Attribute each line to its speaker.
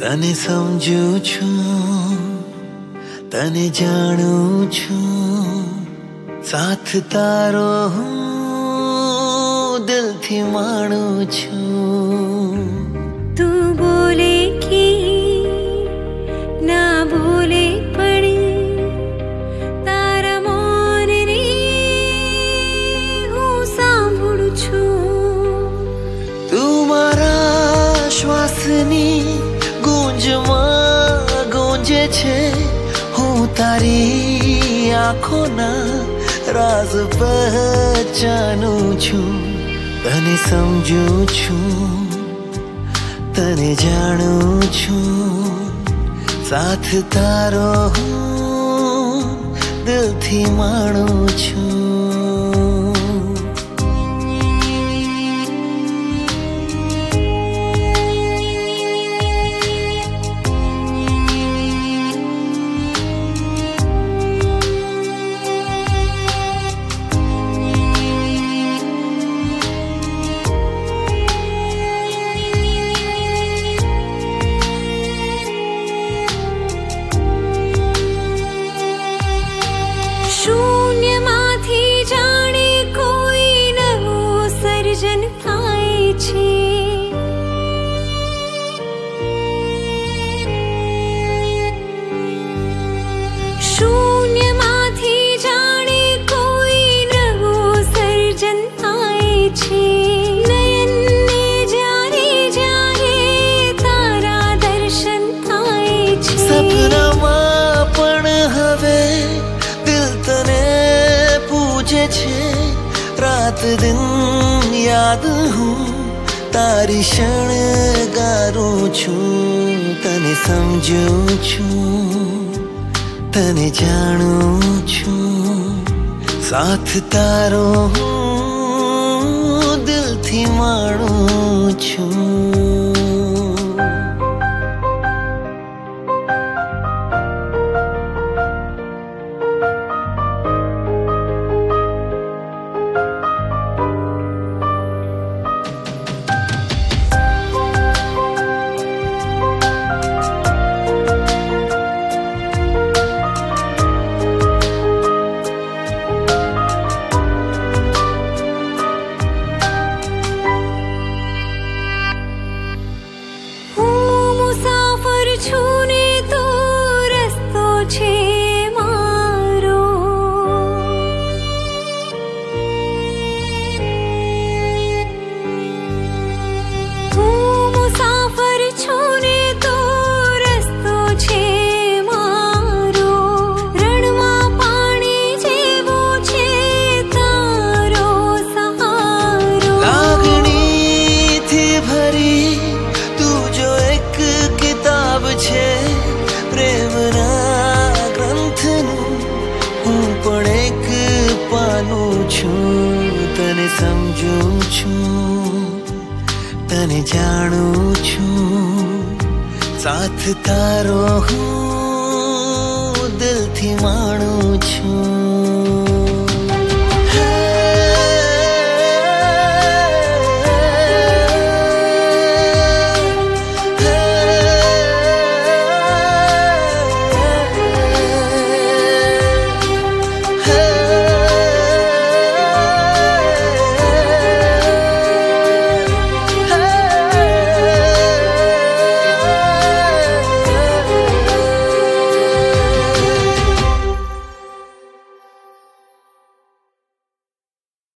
Speaker 1: तने समझू छू, तने जानू छू, साथ तारो हूँ, दिल थी मानू छू।
Speaker 2: तू बोले कि ना बोले पड़ी तारा मौन रे हूँ सांभळू छू।
Speaker 1: तू मारा श्वासनी गूंजમાં गूंजे छे, હું તારી આંખોના રાઝ પહચાનું છું। તને સમજું છું, તને જાણું છું, સાથ તારો હું દિલથી માણું છું।
Speaker 2: શૂન્યમાંથી જાણે કોઈ નવું સર્જન થાય છે। શૂન્યમાંથી જાણે કોઈ નવું સર્જન થાય છે। નયનને જ્યારે જ્યારે તારા દર્શન થાય છે।
Speaker 1: સપનામાં પણ હવે रात दिन याद हूँ, तारी शणगारूं छूं। तने समझू छूं, तने जानूं छूं, साथ तारो हूँ, दिल थी माणूं छूं। तने समझू छूं, तने जानू छूं, साथ तारो हूँ।